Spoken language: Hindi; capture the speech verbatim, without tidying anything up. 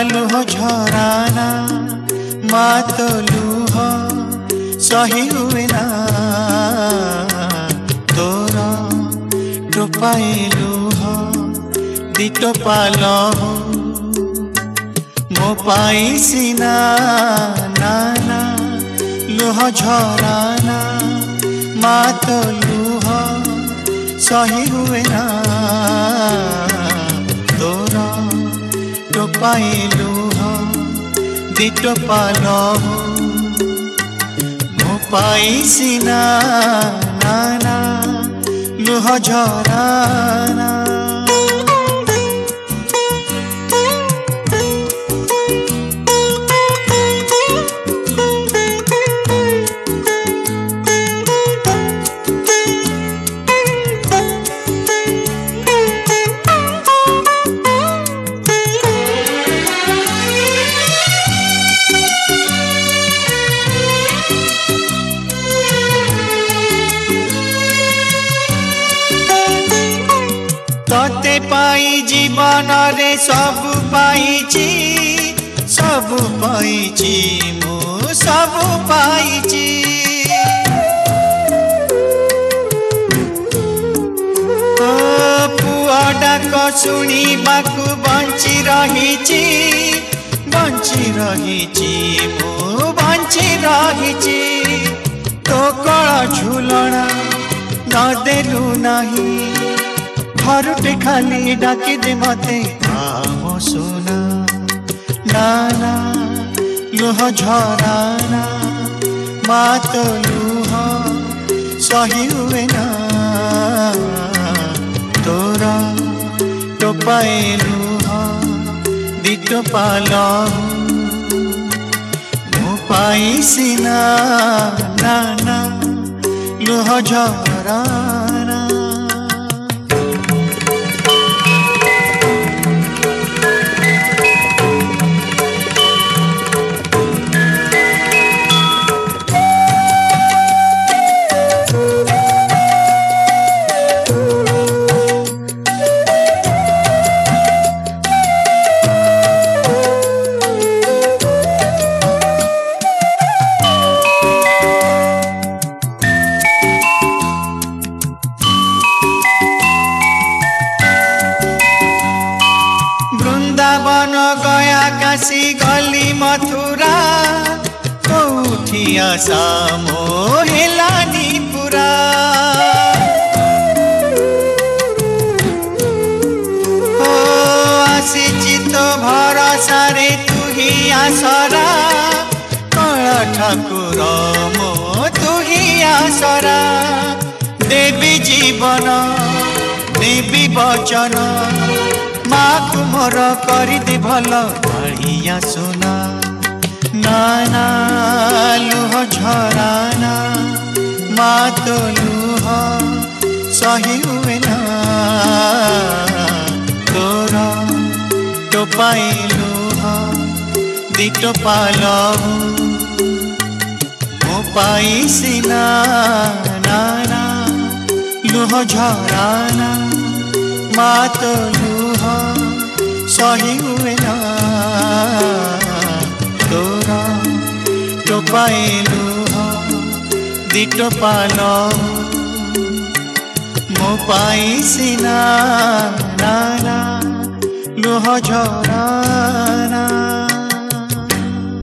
लुह झराना माँ तो लुह सही हुए ना तोर टोपाए लुह दी टोपा लहू मो पाई सीना नाना लुह झराना माँ तो लुह सही हुए ना तोर टोपाए लुह दी टोपा लहू मो पाई सीना नाना लुह झराना। तोते पाई जीवन रे सब पाईची सब पाईची मु सब पाईची ओ पुआ डाक शुणी बाकु बंची रहीची बंची रहीची मु बंची रहीची तो कळ झुलना न देलु नाही घरुटे खाली डाकी दे मते आमो सुना नाना लुह झराना माँ तो लुह सही हुए ना तोर टोपाए लुह दी टोपा लहू मो पाई सीना नाना लुह झराना। वृंदावन गया काशी गली मथुरा कौठी आशा मोहेलानी पुरा ओ आसी तो भरोसा रे तू ही आसरा कला ठाकुर मो तू ही आसरा देवी जीवन देवी वचन माँ तुमर करी भल बढ़िया सुना नाना लुह झराना माँ तो लुह सही हुए ना तोर टोपाए लुह दी टोपा लहू मो पाई सीना नाना लुह झराना माँ तो लुह सही हुए ना तोर टोपाए लुह दी टोपा लहू मो पाई सीना नाना लुह झराना।